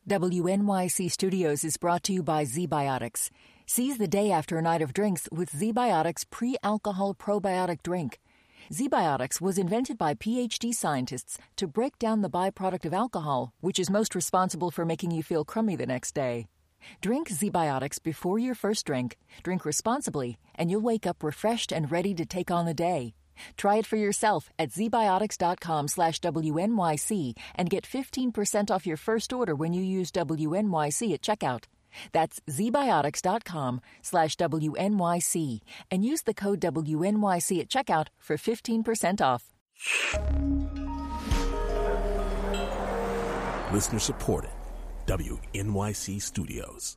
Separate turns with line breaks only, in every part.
WNYC Studios is brought to you by ZBiotics. Seize the day after a night of drinks with ZBiotics pre-alcohol probiotic drink. ZBiotics was invented by PhD scientists to break down the byproduct of alcohol, which is most responsible for making you feel crummy the next day. Drink ZBiotics before your first drink, drink responsibly, and you'll wake up refreshed and ready to take on the day. Try it for yourself at zbiotics.com/WNYC and get 15% off your first order when you use WNYC at checkout. That's zbiotics.com/WNYC and use the code WNYC at checkout for 15% off.
Listener supported. WNYC Studios.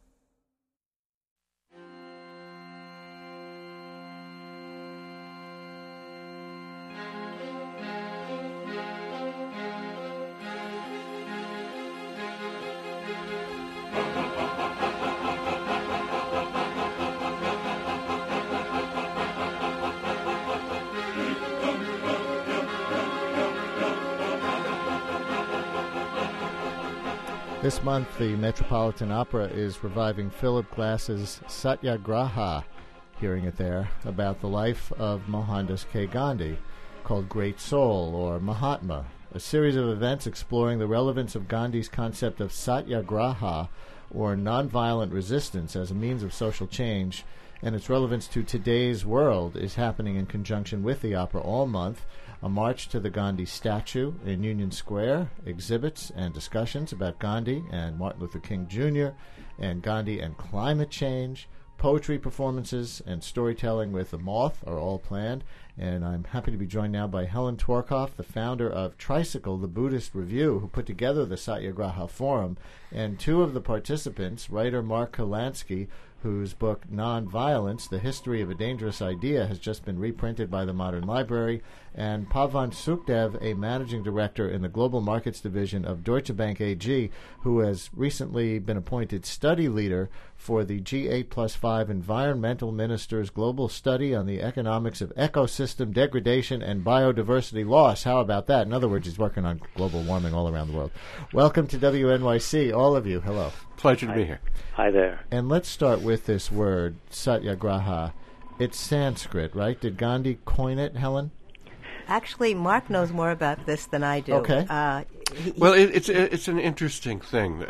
This month, the Metropolitan Opera is reviving Philip Glass's Satyagraha, hearing it there, about the life of Mohandas K. Gandhi, called Great Soul, or Mahatma, a series of events exploring the relevance of Gandhi's concept of Satyagraha, or nonviolent resistance as a means of social change, and its relevance to today's world is happening in conjunction with the opera all month. A march to the Gandhi statue in Union Square, exhibits and discussions about Gandhi and Martin Luther King Jr., and Gandhi and climate change, poetry performances, and storytelling with The Moth are all planned. And I'm happy to be joined now by Helen Tworkov, the founder of Tricycle, the Buddhist Review, who put together the Satyagraha Forum, and two of the participants, writer Mark Kurlansky, whose book Nonviolence, The History of a Dangerous Idea, has just been reprinted by the Modern Library, and Pavan Sukhdev, a managing director in the Global Markets Division of Deutsche Bank AG, who has recently been appointed study leader for the G8+5 Environmental Ministers Global Study on the Economics of Ecosystem Degradation and Biodiversity Loss. How about that? In other words, he's working on global warming all around the world. Welcome to WNYC, all of you. Hello.
Pleasure to be here.
Hi there.
And let's start with this word, Satyagraha. It's Sanskrit, right? Did Gandhi coin it, Helen?
Actually, Mark knows more about this than I do.
Okay.
Well, it's an interesting thing.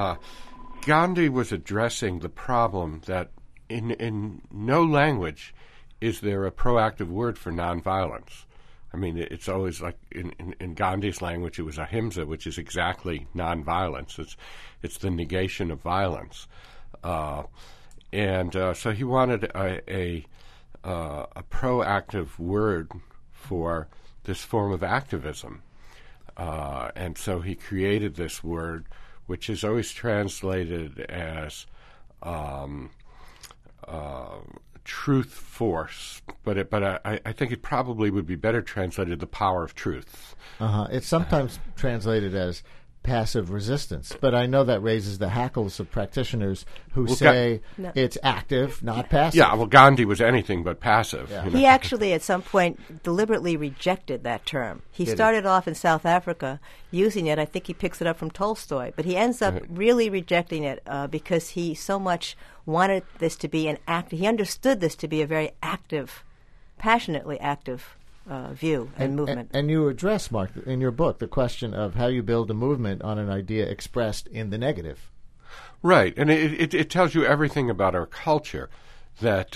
Gandhi was addressing the problem that in no language is there a proactive word for nonviolence. I mean, it's always like in Gandhi's language, it was ahimsa, which is exactly nonviolence. It's the negation of violence, and so he wanted a proactive word for this form of activism, and so he created this word, which is always translated as truth force, but I think it probably would be better translated the power of truth.
It's sometimes translated as passive resistance, but I know that raises the hackles of practitioners who say it's active, not passive.
Yeah, well, Gandhi was anything but passive.
Yeah.
You know?
He actually, at some point, deliberately rejected that term. He started off in South Africa using it. I think he picks it up from Tolstoy, but he ends up really rejecting it because he so much wanted this to be an act. He understood this to be a very active, passionately active view and movement.
And you address, Mark, in your book, the question of how you build a movement on an idea expressed in the negative.
Right, and it tells you everything about our culture that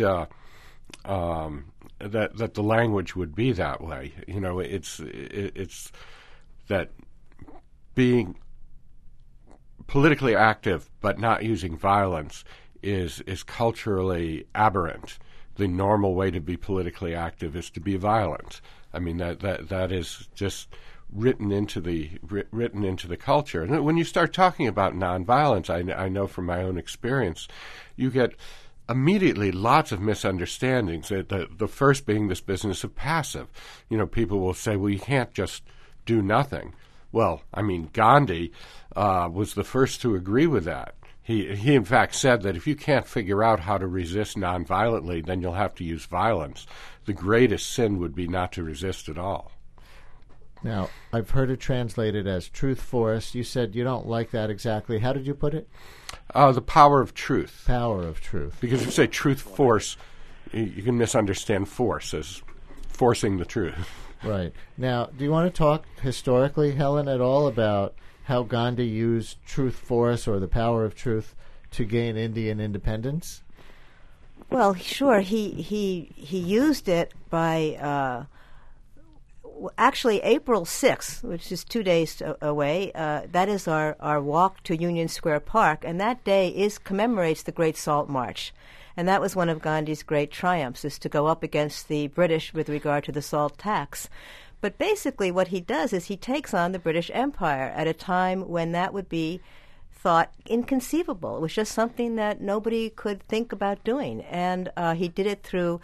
that the language would be that way. You know, it's that being politically active but not using violence is culturally aberrant. The normal way to be politically active is to be violent. I mean, that is just written into the culture. And when you start talking about nonviolence, I know from my own experience, you get immediately lots of misunderstandings. The first being this business of passive. You know, people will say, well, you can't just do nothing. Well, I mean, Gandhi was the first to agree with that. He in fact said that if you can't figure out how to resist nonviolently, then you'll have to use violence. The greatest sin would be not to resist at all.
Now, I've heard it translated as truth force. You said you don't like that exactly. How did you put it?
The power of truth.
Power of truth.
Because if you say truth force, you can misunderstand force as forcing the truth.
Right. Now, do you want to talk historically, Helen, at all about how Gandhi used truth force or the power of truth to gain Indian independence?
Well, sure. He used it by actually April 6th, which is 2 days away. That is our walk to Union Square Park, and that day commemorates the Great Salt March. And that was one of Gandhi's great triumphs, is to go up against the British with regard to the salt tax. But basically what he does is he takes on the British Empire at a time when that would be thought inconceivable. It was just something that nobody could think about doing. And he did it through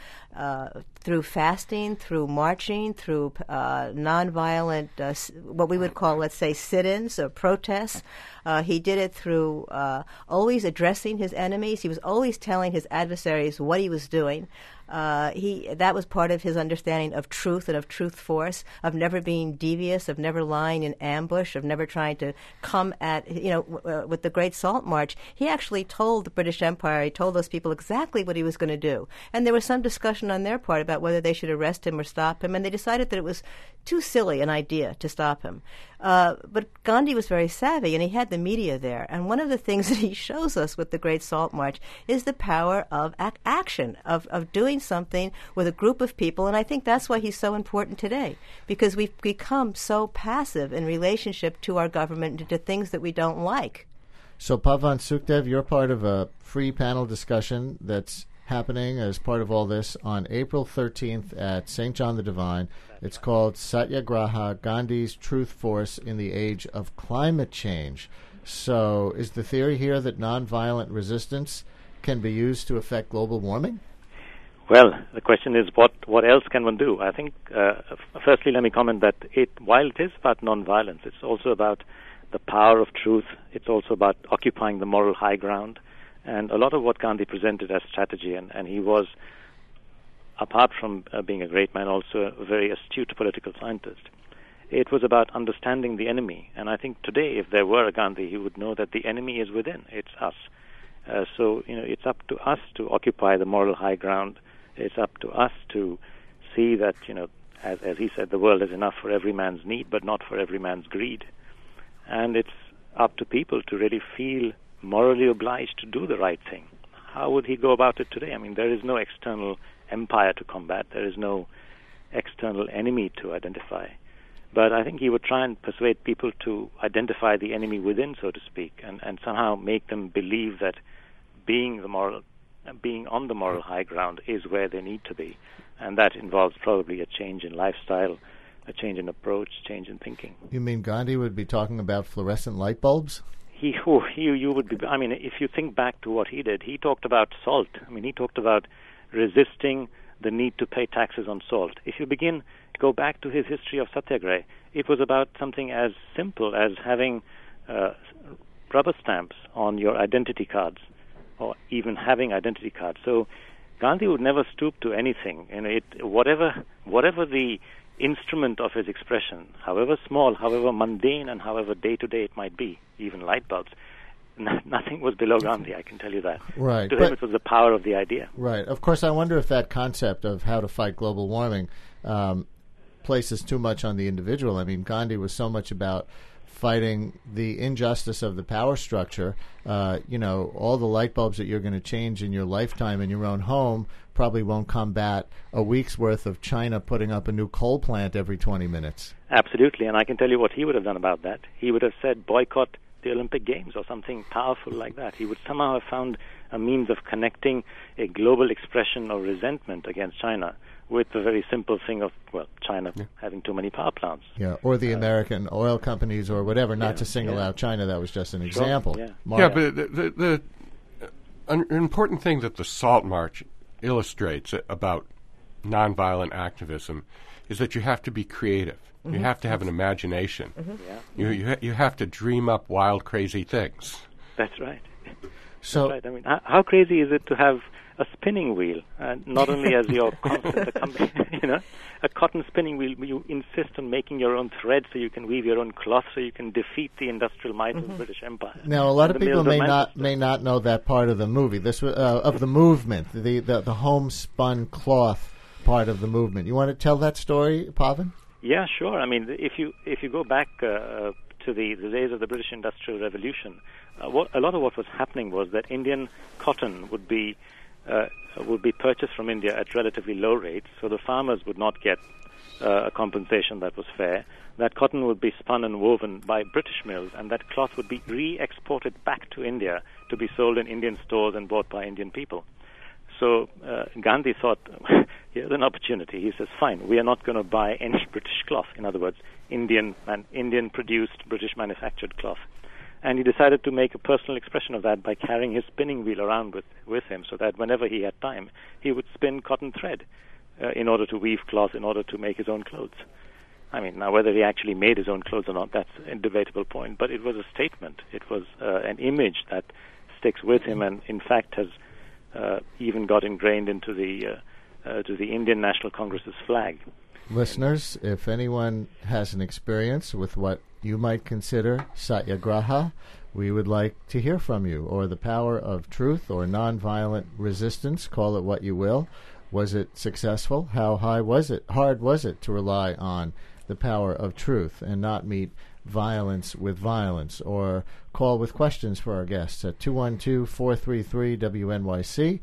fasting, through marching, through nonviolent, what we would call, let's say, sit-ins or protests. He did it through always addressing his enemies. He was always telling his adversaries what he was doing. That was part of his understanding of truth and of truth force, of never being devious, of never lying in ambush, of never trying to come at, with the Great Salt March. He actually told the British Empire, he told those people exactly what he was going to do. And there was some discussion on their part about whether they should arrest him or stop him, and they decided that it was too silly an idea to stop him. But Gandhi was very savvy, and he had the media there. And one of the things that he shows us with the Great Salt March is the power of action, of doing something with a group of people. And I think that's why he's so important today, because we've become so passive in relationship to our government and to things that we don't like.
So, Pavan Sukhdev, you're part of a free panel discussion that's happening as part of all this on April 13th at St. John the Divine. It's called Satyagraha, Gandhi's Truth Force in the Age of Climate Change. So is the theory here that nonviolent resistance can be used to affect global warming?
Well, the question is what else can one do? I think, firstly, let me comment that while it is about nonviolence, it's also about the power of truth. It's also about occupying the moral high ground. And a lot of what Gandhi presented as strategy, and he was, apart from being a great man, also a very astute political scientist. It was about understanding the enemy. And I think today, if there were a Gandhi, he would know that the enemy is within. It's us. So, it's up to us to occupy the moral high ground. It's up to us to see that, as he said, the world is enough for every man's need, but not for every man's greed. And it's up to people to really feel morally obliged to do the right thing. How would he go about it today? I mean, there is no external empire to combat. There is no external enemy to identify. But I think he would try and persuade people to identify the enemy within, so to speak, and somehow make them believe that being on the moral high ground is where they need to be. And that involves probably a change in lifestyle, a change in approach, change in thinking.
You mean Gandhi would be talking about fluorescent light bulbs?
You would be. I mean, if you think back to what he did, he talked about salt. I mean, he talked about resisting the need to pay taxes on salt. If you go back to his history of Satyagraha, it was about something as simple as having rubber stamps on your identity cards, or even having identity cards. So Gandhi would never stoop to anything. Whatever the instrument of his expression, however small, however mundane, and however day-to-day it might be, even light bulbs, nothing was below Gandhi, I can tell you that.
Right.
To him, it was the power of the idea.
Right. Of course, I wonder if that concept of how to fight global warming places too much on the individual. I mean, Gandhi was so much about fighting the injustice of the power structure. All the light bulbs that you're going to change in your lifetime in your own home probably won't combat a week's worth of China putting up a new coal plant every 20 minutes.
Absolutely, and I can tell you what he would have done about that. He would have said boycott the Olympic Games or something powerful like that. He would somehow have found a means of connecting a global expression of resentment against China with the very simple thing of, China having too many power plants.
Yeah, or the American oil companies or whatever, not to single out China. That was just an example.
Yeah,
but the an important thing that the Salt March illustrates about nonviolent activism is that you have to be creative. Mm-hmm. You have to have an imagination. Mm-hmm. Yeah. You have to dream up wild, crazy things.
That's right.
So,
that's right. I mean, how crazy is it to have a spinning wheel, not only as your constant a cotton spinning wheel. You insist on making your own thread so you can weave your own cloth, so you can defeat the industrial might of the British Empire.
Now, a lot of people may not know that part of the movie. This of the movement, the homespun cloth part of the movement. You want to tell that story, Pavan?
Yeah, sure. I mean, if you go back to the days of the British Industrial Revolution, a lot of what was happening was that Indian cotton would be purchased from India at relatively low rates, so the farmers would not get a compensation that was fair. That cotton would be spun and woven by British mills, and that cloth would be re-exported back to India to be sold in Indian stores and bought by Indian people. So Gandhi thought, here's an opportunity. He says, fine, we are not going to buy any British cloth. In other words, Indian-produced, British-manufactured cloth. And he decided to make a personal expression of that by carrying his spinning wheel around with him, so that whenever he had time, he would spin cotton thread in order to weave cloth, in order to make his own clothes. I mean, now whether he actually made his own clothes or not, that's a debatable point, but it was a statement. It was an image that sticks with him, and in fact has even got ingrained into the Indian National Congress's flag.
Listeners, if anyone has an experience with what you might consider satyagraha, we would like to hear from you, or the power of truth or nonviolent resistance, call it what you will. Was it successful? How hard was it to rely on the power of truth and not meet violence with violence? Or call with questions for our guests at 212-433-WNYC,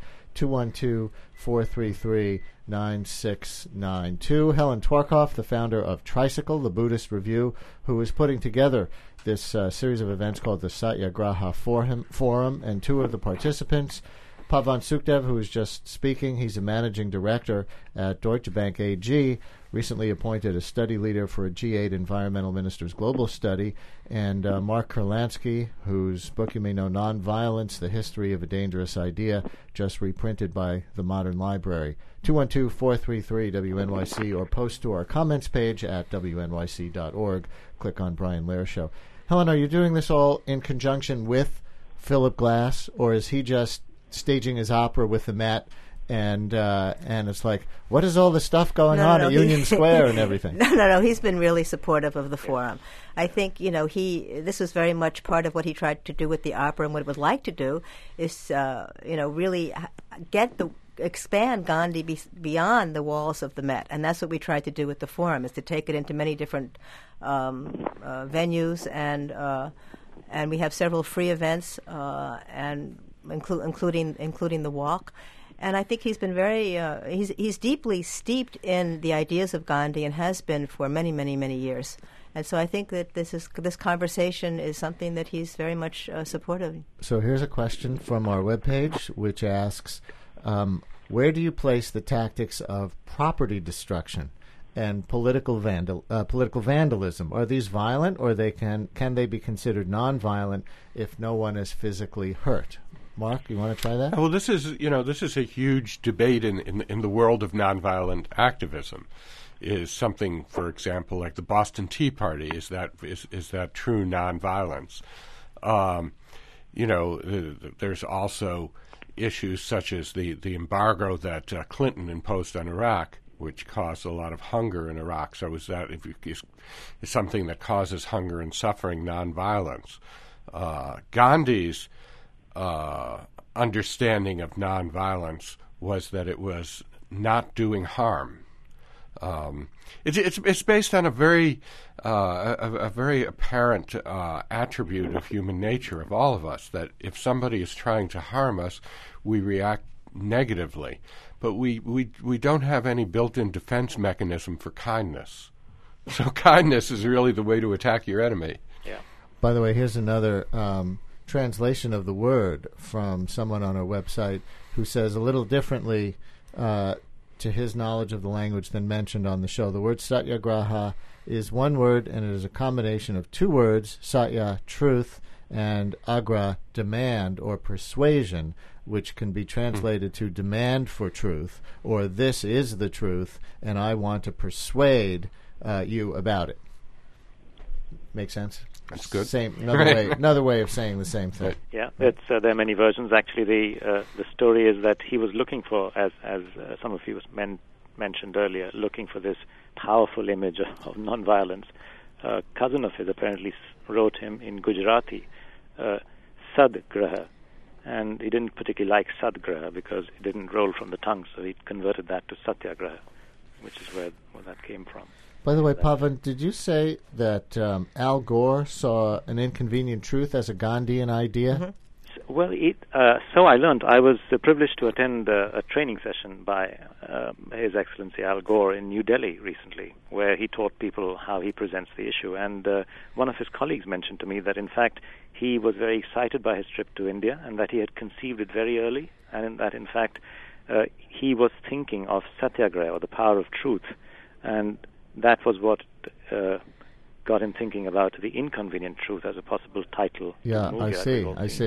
212-433-9692. Helen Twarkoff, the founder of Tricycle, the Buddhist Review, who is putting together this series of events called the Satyagraha Forum, and two of the participants, Pavan Sukhdev, who is just speaking. He's a managing director at Deutsche Bank AG, recently appointed a study leader for a G8 Environmental Ministers Global Study, and Mark Kurlansky, whose book you may know, Nonviolence, The History of a Dangerous Idea, just reprinted by the Modern Library. 212-433-WNYC, or post to our comments page at WNYC.org. Click on Brian Lehrer Show. Helen, are you doing this all in conjunction with Philip Glass, or is he just staging his opera with the Met, and it's like, what is all this stuff going on at Union Square and everything?
No. He's been really supportive of the forum. I think, this was very much part of what he tried to do with the opera, and what he would like to do is, really expand Gandhi beyond the walls of the Met, and that's what we tried to do with the forum, is to take it into many different venues, and we have several free events, and including the walk. And I think he's been very he's deeply steeped in the ideas of Gandhi, and has been for many, many, many years. And so I think that this conversation is something that he's very much supportive.
So here's a question from our webpage, which asks, where do you place the tactics of property destruction and political vandalism? Are these violent, or can they be considered nonviolent if no one is physically hurt? Mark, you want to try that?
Well, this is a huge debate in the world of nonviolent activism. Is something, for example, like the Boston Tea Party, is that true nonviolence? There's also issues such as the embargo that Clinton imposed on Iraq, which caused a lot of hunger in Iraq. So is something that causes hunger and suffering nonviolence? Gandhi's understanding of nonviolence was that it was not doing harm. It's based on a very apparent attribute of human nature of all of us, that if somebody is trying to harm us, we react negatively. But we don't have any built-in defense mechanism for kindness. So kindness is really the way to attack your enemy.
Yeah.
By the way, here's another translation of the word from someone on our website who says a little differently to his knowledge of the language than mentioned on the show. The word satyagraha is one word, and it is a combination of two words, satya, truth, and agra, demand or persuasion, which can be translated to demand for truth, or this is the truth, and I want to persuade you about it. Make sense?
That's good.
Another way of saying the same thing.
Yeah, it's there are many versions. Actually, the story is that he was looking for, as some of you mentioned earlier, looking for this powerful image of nonviolence. A cousin of his apparently wrote him in Gujarati, Sadgraha, and he didn't particularly like Sadgraha because it didn't roll from the tongue, so he converted that to Satyagraha, which is where that came from.
By the way, Pavan, did you say that Al Gore saw an inconvenient truth as a Gandhian idea?
Mm-hmm. Well, so I learned. I was privileged to attend a training session by His Excellency Al Gore in New Delhi recently, where he taught people how he presents the issue. And one of his colleagues mentioned to me that, in fact, he was very excited by his trip to India and that he had conceived it very early, and that, in fact, he was thinking of Satyagraha, or the power of truth, and that was what got him thinking about the inconvenient truth as a possible title.
Yeah, I see.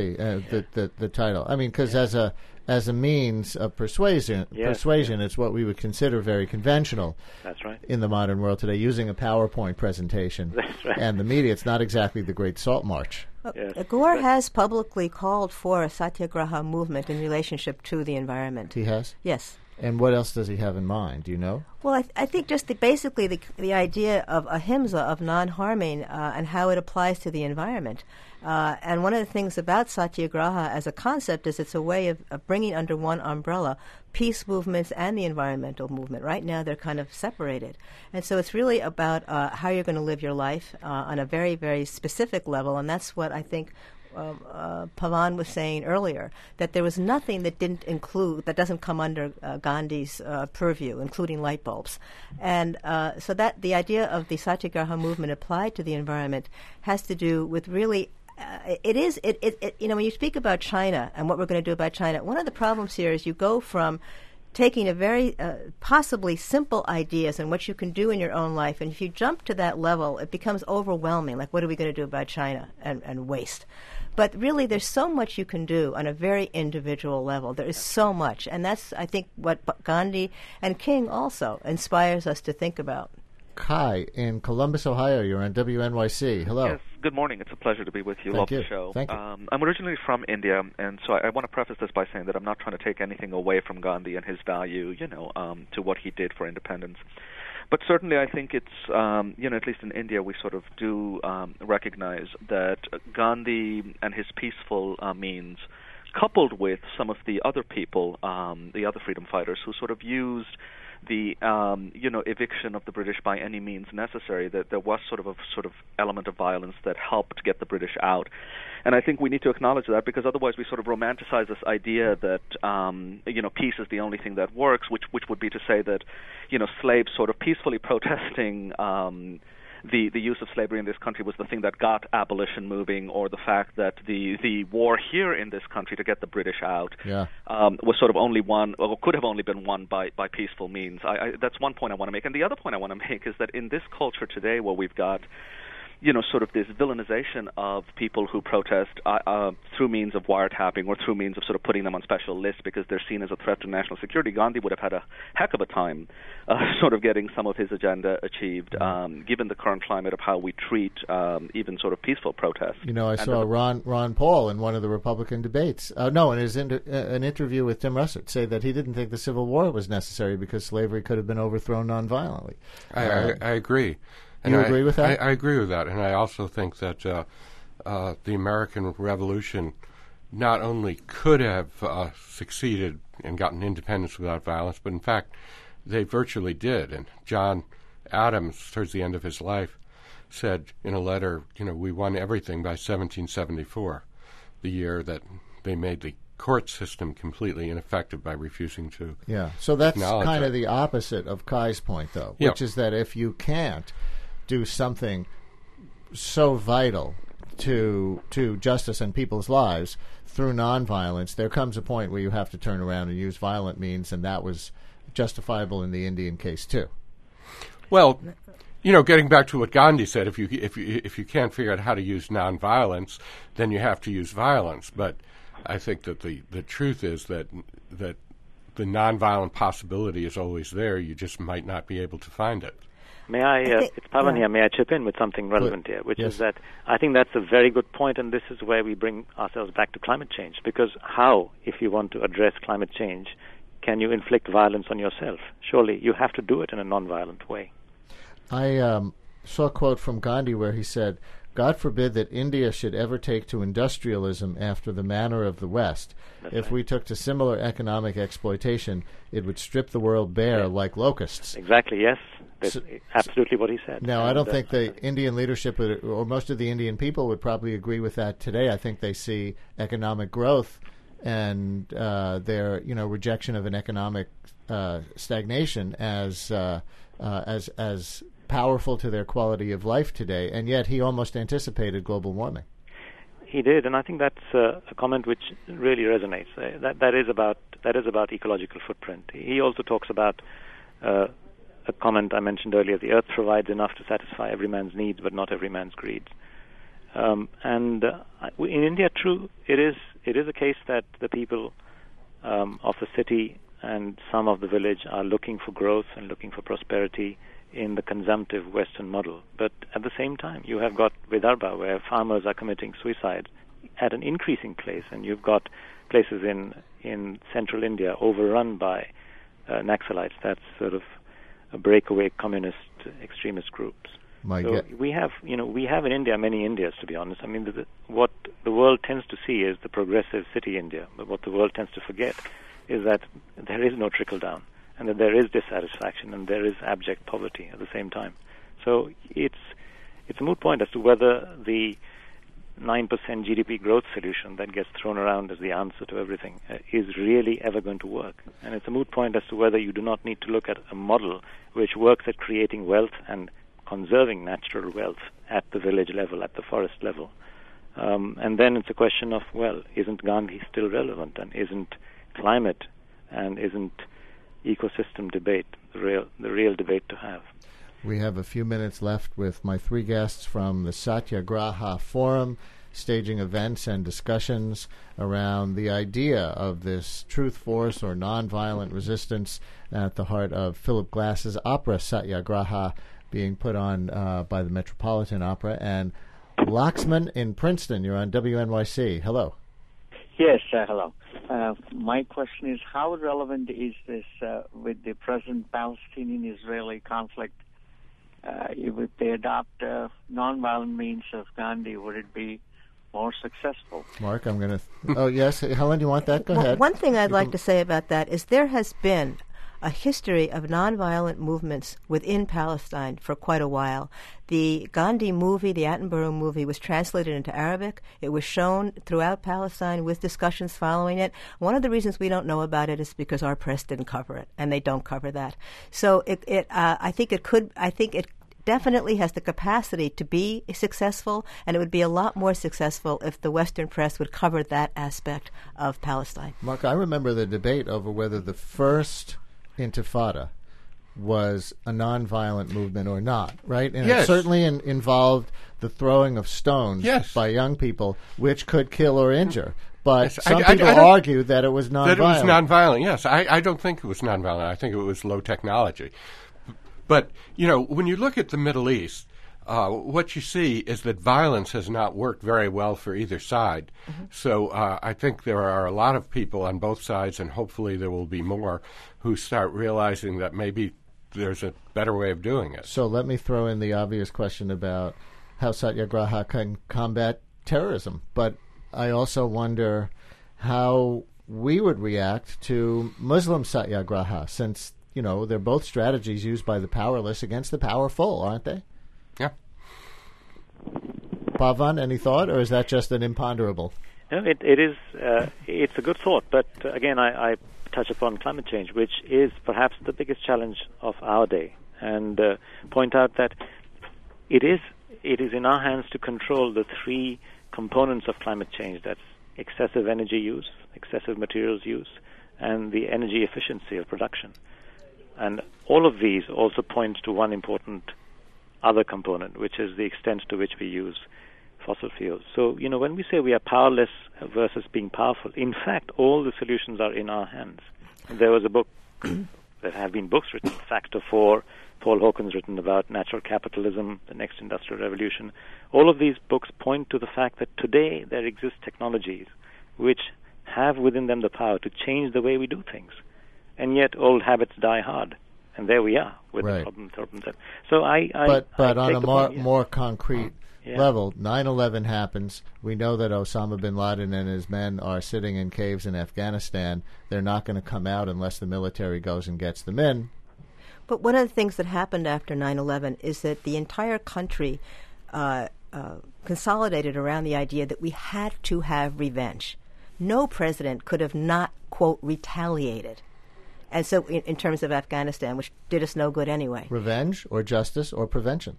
The title. I mean, because as a means of persuasion, it's what we would consider very conventional.
That's right.
In the modern world today, using a PowerPoint presentation.
That's right.
And the media, it's not exactly the Great Salt March.
Gore has publicly called for a Satyagraha movement in relationship to the environment.
He has?
Yes.
And what else does he have in mind? Do you know?
Well, I think just basically the idea of ahimsa, of non-harming, and how it applies to the environment. And one of the things about Satyagraha as a concept is it's a way of bringing under one umbrella peace movements and the environmental movement. Right now they're kind of separated. And so it's really about how you're going to live your life on a very, very specific level, and that's what I think Pavan was saying earlier, that there was nothing that doesn't come under Gandhi's purview, including light bulbs. And so that the idea of the Satyagraha movement applied to the environment has to do with really when you speak about China and what we're going to do about China, one of the problems here is you go from taking a very possibly simple ideas and what you can do in your own life, and if you jump to that level, it becomes overwhelming, like what are we going to do about China and waste. But really, there's so much you can do on a very individual level. There is so much, and that's, I think, what Gandhi and King also inspires us to think about.
Kai in Columbus, Ohio, you're on WNYC. Hello.
Yes, good morning. It's a pleasure to be with you.
Thank
Love
you.
the show.
Thank you.
I'm originally from India, and so I want to preface this by saying that I'm not trying to take anything away from Gandhi and his value, to what he did for independence. But certainly I think it's, at least in India, we sort of do recognize that Gandhi and his peaceful means, coupled with some of the other people, the other freedom fighters who sort of used the eviction of the British by any means necessary, that there was sort of element of violence that helped get the British out. And I think we need to acknowledge that, because otherwise we sort of romanticize this idea that peace is the only thing that works, which would be to say that slaves sort of peacefully protesting the use of slavery in this country was the thing that got abolition moving, or the fact that the war here in this country to get the British out was sort of only won, or could have only been won by peaceful means. That's one point I want to make. And the other point I want to make is that in this culture today, where we've got sort of this villainization of people who protest through means of wiretapping or through means of sort of putting them on special lists because they're seen as a threat to national security, Gandhi would have had a heck of a time sort of getting some of his agenda achieved, given the current climate of how we treat even sort of peaceful protests.
I saw Ron Paul in one of the Republican debates, in his an interview with Tim Russert, say that he didn't think the Civil War was necessary because slavery could have been overthrown nonviolently.
I agree.
And you agree with that?
I agree with that, and I also think that the American Revolution not only could have succeeded and gotten independence without violence, but in fact they virtually did. And John Adams, towards the end of his life, said in a letter, we won everything by 1774, the year that they made the court system completely ineffective by refusing to.
Yeah, so that's kind of
it.
the opposite of Kai's point, though, which is that if you can't do something so vital to justice and people's lives through nonviolence, there comes a point where you have to turn around and use violent means, and that was justifiable in the Indian case too.
Well, getting back to what Gandhi said, if you can't figure out how to use nonviolence, then you have to use violence. But I think that the truth is that the nonviolent possibility is always there. You just might not be able to find it.
May I, it's Pavan here, may I chip in with something relevant here, which is that I think that's a very good point, and this is where we bring ourselves back to climate change. Because how, if you want to address climate change, can you inflict violence on yourself? Surely you have to do it in a non-violent way.
I saw a quote from Gandhi where he said, "God forbid that India should ever take to industrialism after the manner of the West. If we took to similar economic exploitation, it would strip the world bare like locusts."
Exactly, yes. That's absolutely what he said.
Now, I don't think the Indian leadership or most of the Indian people would probably agree with that today. I think they see economic growth and their rejection of an economic stagnation as powerful to their quality of life today, and yet he almost anticipated global warming.
He did, and I think that's a comment which really resonates. That is about ecological footprint. He also talks about a comment I mentioned earlier: the earth provides enough to satisfy every man's needs, but not every man's greed. In India, true, it is a case that the people of the city and some of the village are looking for growth and looking for prosperity in the consumptive Western model. But at the same time, you have got Vidarbha, where farmers are committing suicide at an increasing pace, and you've got places in central India overrun by Naxalites. That's sort of a breakaway communist extremist groups. We have in India many Indias, to be honest. I mean, what the world tends to see is the progressive city India, but what the world tends to forget is that there is no trickle down, and that there is dissatisfaction and there is abject poverty at the same time. So it's a moot point as to whether the 9% GDP growth solution that gets thrown around as the answer to everything is really ever going to work. And it's a moot point as to whether you do not need to look at a model which works at creating wealth and conserving natural wealth at the village level, at the forest level. And then it's a question of, well, isn't Gandhi still relevant, and isn't climate and isn't ecosystem debate the real debate to have?
We have a few minutes left with my three guests from the Satyagraha Forum, staging events and discussions around the idea of this truth force or nonviolent resistance at the heart of Philip Glass's opera Satyagraha, being put on by the Metropolitan Opera. And Laxman in Princeton, you're on WNYC. Hello.
Yes, hello. My question is, how relevant is this with the present Palestinian-Israeli conflict? If they adopt nonviolent means of Gandhi, would it be more successful?
Mark, I'm going to... Oh, yes. Helen, do you want that? Go ahead.
One thing I'd like to say about that is there has been a history of nonviolent movements within Palestine for quite a while. The Gandhi movie, the Attenborough movie, was translated into Arabic. It was shown throughout Palestine with discussions following it. One of the reasons we don't know about it is because our press didn't cover it, and they don't cover that. So I think it definitely has the capacity to be successful, and it would be a lot more successful if the Western press would cover that aspect of Palestine.
Mark, I remember the debate over whether the first Intifada was a nonviolent movement or not, right? And
yes.
It certainly involved the throwing of stones by young people, which could kill or injure. But some people argued that it was nonviolent.
That it was nonviolent, yes. I don't think it was nonviolent. I think it was low technology. But, when you look at the Middle East, what you see is that violence has not worked very well for either side. Mm-hmm. So I think there are a lot of people on both sides, and hopefully there will be more, who start realizing that maybe there's a better way of doing it.
So let me throw in the obvious question about how Satyagraha can combat terrorism. But I also wonder how we would react to Muslim Satyagraha, since, they're both strategies used by the powerless against the powerful, aren't they?
Yeah.
Pavan, any thought, or is that just an imponderable?
No, it is. It's a good thought, but again, I touch upon climate change, which is perhaps the biggest challenge of our day, and point out that it is in our hands to control the three components of climate change. That's excessive energy use, excessive materials use, and the energy efficiency of production. And all of these also point to one important other component, which is the extent to which we use fossil fuels. So, when we say we are powerless versus being powerful, in fact, all the solutions are in our hands. There was a book There have been books written, Factor 4, Paul Hawken's written about natural capitalism, the next industrial revolution. All of these books point to the fact that today there exist technologies which have within them the power to change the way we do things. And yet old habits die hard. And there we are with the problem. So
But on a more concrete level, 9/11 happens. We know that Osama bin Laden and his men are sitting in caves in Afghanistan. They're not going to come out unless the military goes and gets them in.
But one of the things that happened after 9/11 is that the entire country consolidated around the idea that we had to have revenge. No president could have not, quote, retaliated. And so in terms of Afghanistan, which did us no good anyway.
Revenge or justice or prevention?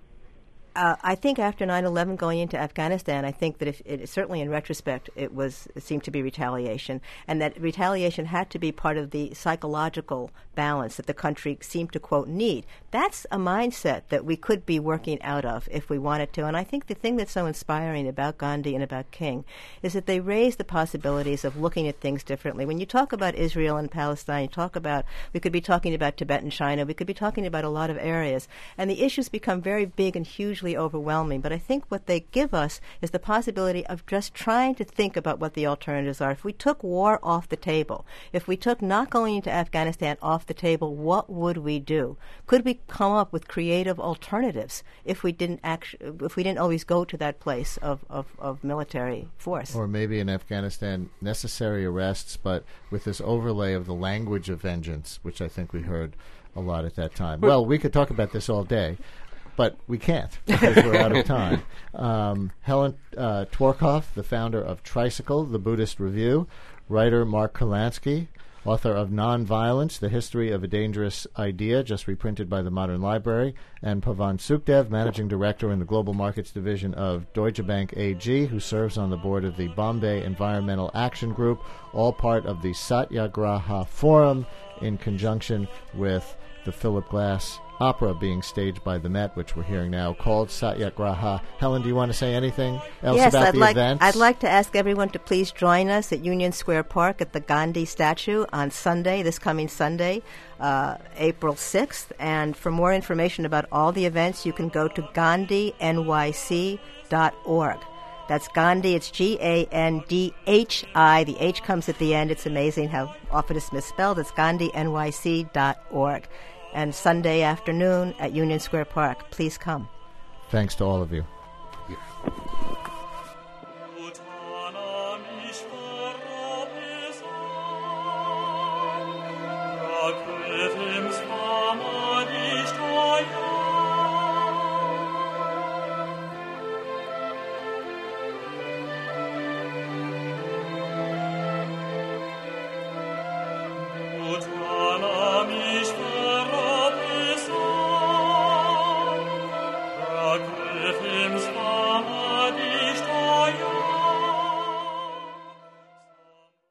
I think after 9/11 going into Afghanistan, I think that certainly in retrospect, it seemed to be retaliation, and that retaliation had to be part of the psychological balance that the country seemed to, quote, need. That's a mindset that we could be working out of if we wanted to. And I think the thing that's so inspiring about Gandhi and about King is that they raise the possibilities of looking at things differently. When you talk about Israel and Palestine, we could be talking about Tibet and China, we could be talking about a lot of areas, and the issues become very big and hugely overwhelming. But I think what they give us is the possibility of just trying to think about what the alternatives are. If we took war off the table, if we took not going into Afghanistan off the table, what would we do? Could we come up with creative alternatives if we didn't always go to that place of military force?
Or maybe in Afghanistan, necessary arrests, but with this overlay of the language of vengeance, which I think we heard a lot at that time. Well, we could talk about this all day, but we can't because we're out of time. Helen Tworkov, the founder of Tricycle, the Buddhist Review, writer Mark Kurlansky, author of Nonviolence, The History of a Dangerous Idea, just reprinted by the Modern Library, and Pavan Sukhdev, managing director in the Global Markets Division of Deutsche Bank AG, who serves on the board of the Bombay Environmental Action Group, all part of the Satyagraha Forum in conjunction with the Philip Glass opera being staged by the Met, which we're hearing now, called Satyagraha. Helen, do you want to say anything else about the events?
I'd like to ask everyone to please join us at Union Square Park at the Gandhi statue on Sunday, this coming Sunday, April 6th. And for more information about all the events, you can go to gandhinyc.org. That's Gandhi. It's Gandhi. The H comes at the end. It's amazing how often it's misspelled. It's gandhinyc.org. And Sunday afternoon at Union Square Park. Please come.
Thanks to all of you.
Him